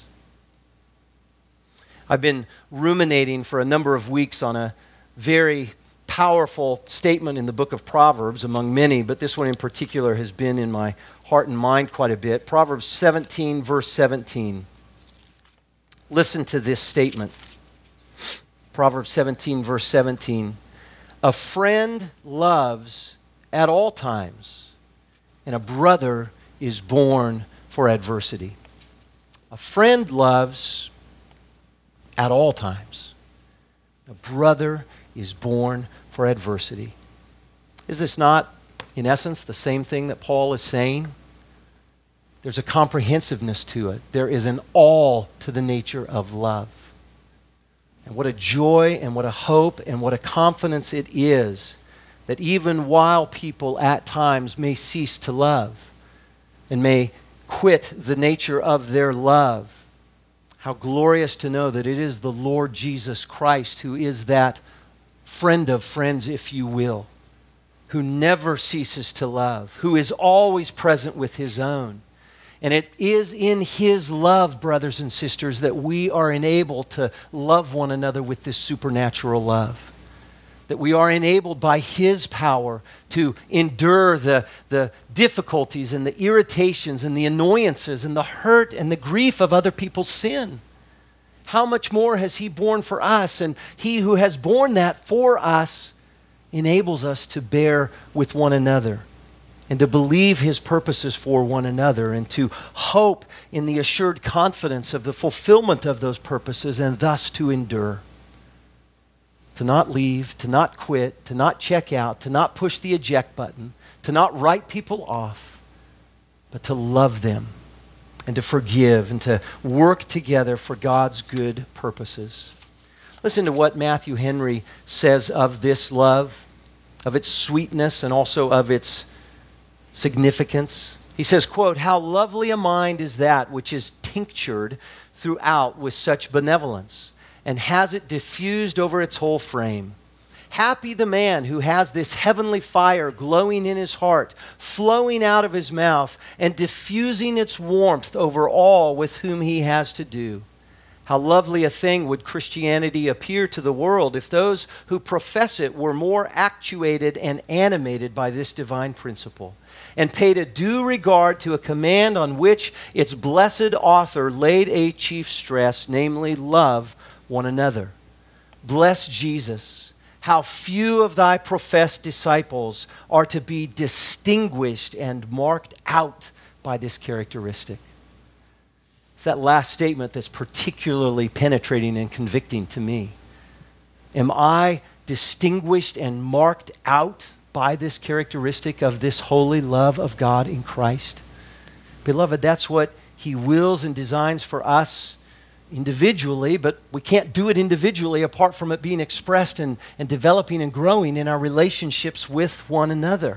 I've been ruminating for a number of weeks on a very powerful statement in the book of Proverbs, among many, but this one in particular has been in my heart and mind quite a bit. Proverbs seventeen, verse seventeen. Listen to this statement. Proverbs seventeen, verse seventeen. A friend loves at all times, and a brother is born for adversity. A friend loves at all times. A brother is born for adversity. Is this not, in essence, the same thing that Paul is saying? There's a comprehensiveness to it. There is an all to the nature of love. And what a joy and what a hope and what a confidence it is that even while people at times may cease to love and may quit the nature of their love, how glorious to know that it is the Lord Jesus Christ who is that friend of friends, if you will, who never ceases to love, who is always present with his own. And it is in his love, brothers and sisters, that we are enabled to love one another with this supernatural love. That we are enabled by his power to endure the, the difficulties and the irritations and the annoyances and the hurt and the grief of other people's sin. How much more has he borne for us? And he who has borne that for us enables us to bear with one another and to believe his purposes for one another and to hope in the assured confidence of the fulfillment of those purposes and thus to endure. To not leave, to not quit, to not check out, to not push the eject button, to not write people off, but to love them and to forgive and to work together for God's good purposes. Listen to what Matthew Henry says of this love, of its sweetness and also of its significance. He says, quote, "How lovely a mind is that which is tinctured throughout with such benevolence, and has it diffused over its whole frame. Happy the man who has this heavenly fire glowing in his heart, flowing out of his mouth, and diffusing its warmth over all with whom he has to do. How lovely a thing would Christianity appear to the world if those who profess it were more actuated and animated by this divine principle, and paid a due regard to a command on which its blessed author laid a chief stress, namely, love one another. Bless Jesus. How few of thy professed disciples are to be distinguished and marked out by this characteristic." It's that last statement that's particularly penetrating and convicting to me. Am I distinguished and marked out by this characteristic of this holy love of God in Christ? Beloved, that's what he wills and designs for us individually, but we can't do it individually apart from it being expressed and, and developing and growing in our relationships with one another.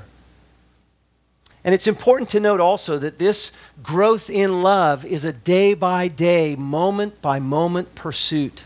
And it's important to note also that this growth in love is a day-by-day, moment-by-moment pursuit.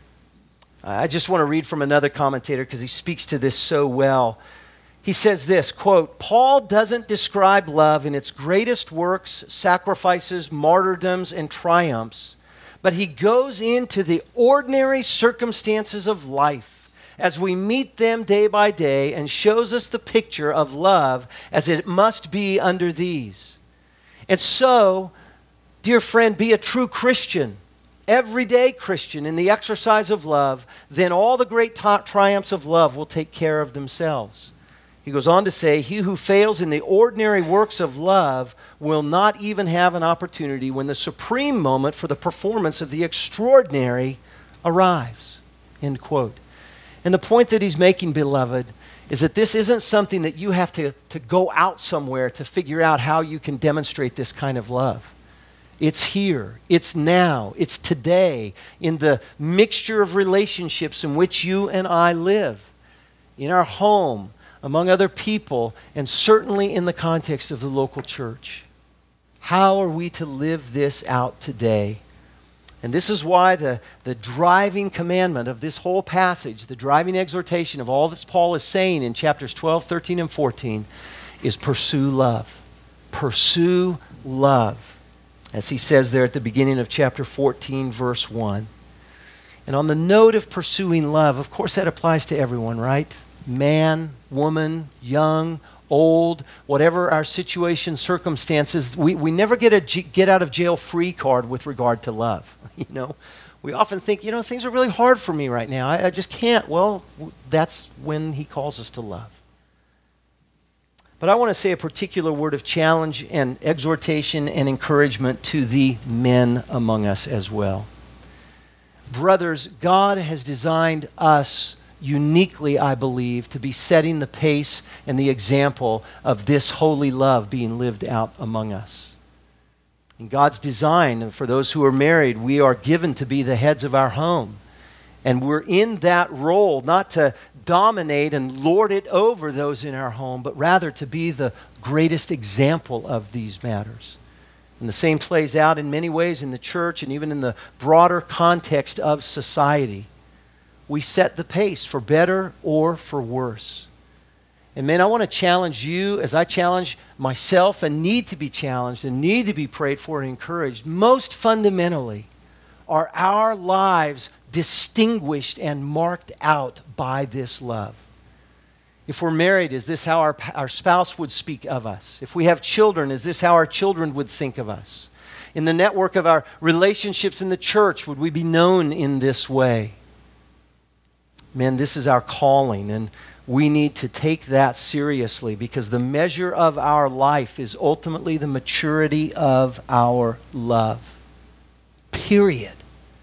I just want to read from another commentator because he speaks to this so well. He says this, quote, "Paul doesn't describe love in its greatest works, sacrifices, martyrdoms, and triumphs, but he goes into the ordinary circumstances of life as we meet them day by day and shows us the picture of love as it must be under these. And so, dear friend, be a true Christian, everyday Christian in the exercise of love, then all the great t- triumphs of love will take care of themselves." He goes on to say, "He who fails in the ordinary works of love will not even have an opportunity when the supreme moment for the performance of the extraordinary arrives." End quote. And the point that he's making, beloved, is that this isn't something that you have to, to go out somewhere to figure out how you can demonstrate this kind of love. It's here, it's now, it's today, in the mixture of relationships in which you and I live, in our home, among other people, and certainly in the context of the local church. How are we to live this out today? And this is why the, the driving commandment of this whole passage, the driving exhortation of all that Paul is saying in chapters twelve, thirteen, and fourteen is pursue love. Pursue love. As he says there at the beginning of chapter fourteen, verse one. And on the note of pursuing love, of course that applies to everyone, right? Man, woman, young, old, whatever our situation, circumstances, we, we never get a get out of jail free card with regard to love. You know, We often think, you know, things are really hard for me right now. I, I just can't. Well, w- that's when he calls us to love. But I want to say a particular word of challenge and exhortation and encouragement to the men among us as well. Brothers, God has designed us uniquely, I believe, to be setting the pace and the example of this holy love being lived out among us. In God's design, for those who are married, we are given to be the heads of our home. And we're in that role not to dominate and lord it over those in our home, but rather to be the greatest example of these matters. And the same plays out in many ways in the church and even in the broader context of society. We set the pace for better or for worse. And man, I want to challenge you as I challenge myself and need to be challenged and need to be prayed for and encouraged. Most fundamentally, are our lives distinguished and marked out by this love? If we're married, is this how our, our spouse would speak of us? If we have children, is this how our children would think of us? In the network of our relationships in the church, would we be known in this way? Man, this is our calling, and we need to take that seriously because the measure of our life is ultimately the maturity of our love. Period.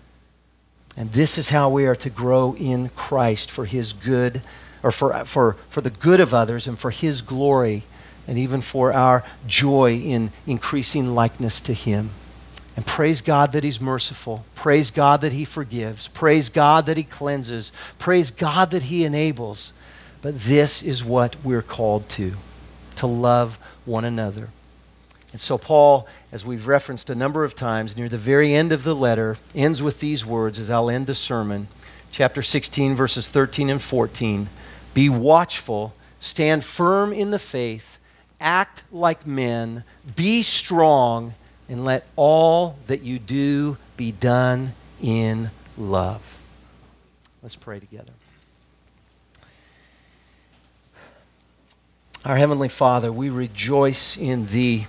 And this is how we are to grow in Christ for His good, or for, for, for the good of others and for His glory, and even for our joy in increasing likeness to Him. And praise God that He's merciful. Praise God that He forgives. Praise God that He cleanses. Praise God that He enables. But this is what we're called to, to love one another. And so Paul, as we've referenced a number of times, near the very end of the letter, ends with these words as I'll end the sermon. Chapter sixteen, verses thirteen and fourteen. Be watchful, stand firm in the faith, act like men, be strong, and let all that you do be done in love. Let's pray together. Our Heavenly Father, we rejoice in the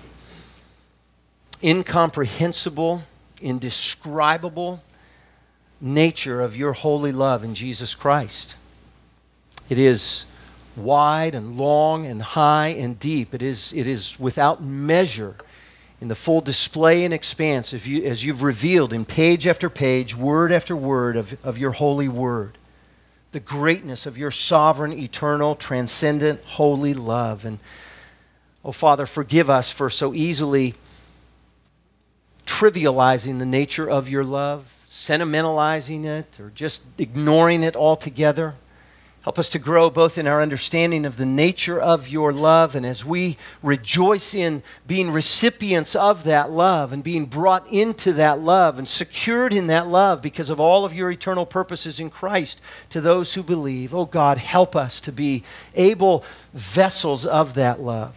incomprehensible, indescribable nature of your holy love in Jesus Christ. It is wide and long and high and deep. It is, it is without measure in the full display and expanse of you, as you've revealed in page after page, word after word of, of your holy word. The greatness of your sovereign, eternal, transcendent, holy love. And, oh Father, forgive us for so easily trivializing the nature of your love, sentimentalizing it, or just ignoring it altogether. Help us to grow both in our understanding of the nature of your love, and as we rejoice in being recipients of that love and being brought into that love and secured in that love because of all of your eternal purposes in Christ to those who believe. Oh God, help us to be able vessels of that love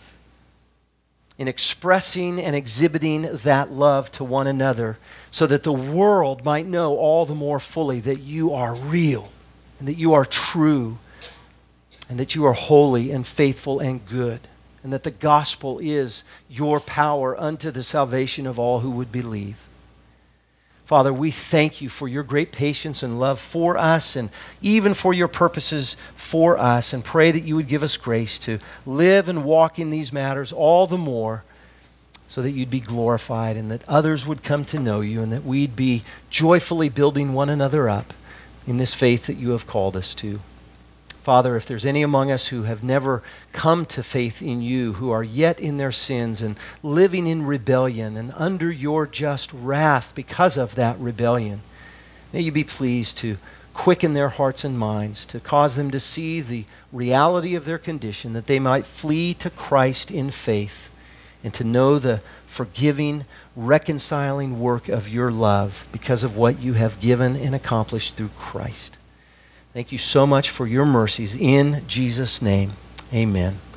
in expressing and exhibiting that love to one another so that the world might know all the more fully that you are real, and that you are true, and that you are holy and faithful and good, and that the gospel is your power unto the salvation of all who would believe. Father, we thank you for your great patience and love for us, and even for your purposes for us, and pray that you would give us grace to live and walk in these matters all the more so that you'd be glorified and that others would come to know you, and that we'd be joyfully building one another up in this faith that you have called us to. Father, if there's any among us who have never come to faith in you, who are yet in their sins and living in rebellion and under your just wrath because of that rebellion, may you be pleased to quicken their hearts and minds, to cause them to see the reality of their condition, that they might flee to Christ in faith and to know the forgiving, reconciling work of your love because of what you have given and accomplished through Christ. Thank you so much for your mercies. In Jesus' name, amen.